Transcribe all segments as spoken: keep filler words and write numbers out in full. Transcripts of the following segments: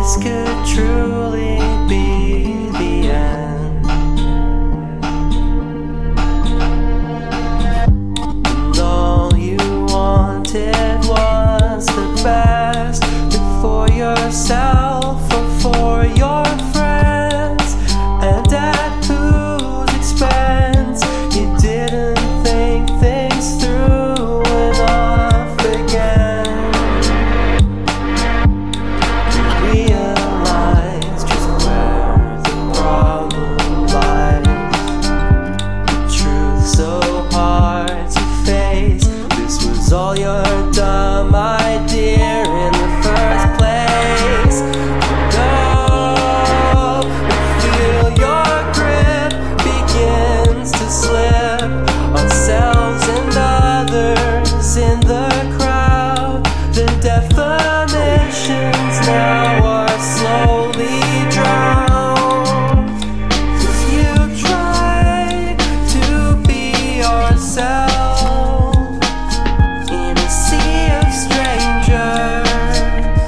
this could truly be the end. And all you wanted was the best, but for yourself or for your friends, and at whose expense you didn't think things through enough again. Realize just where the problem lies. The truth so hard to face. This was all your dumb idea in the first place. Go and feel your grip begins to slip. Ourselves and others in the crowd. The definitions now are slowly drowned. 'Cause you try to be yourself in a sea of strangers,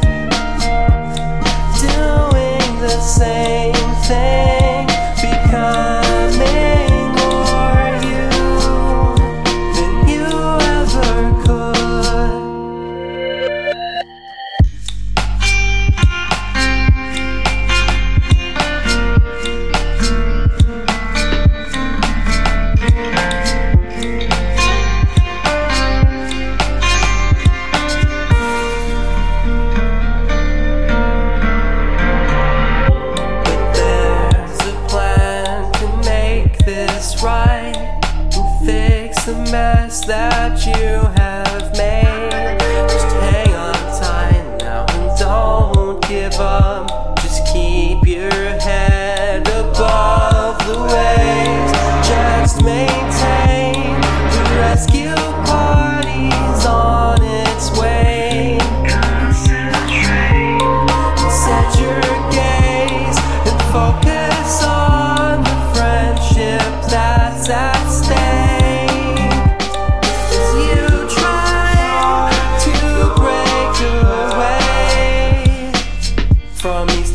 doing the same thing, becoming more you than you ever could. But there's a plan to make this right and fix the mess that you have made. Just hang on tight now and don't give up. Just keep your head above the waves. Just maintain the rescue party's on its way. Concentrate and set your gaze and focus on the friendship that's at stake. As you try to break away from these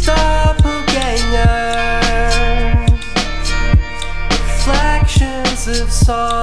doppelgangers, reflections of sorrow.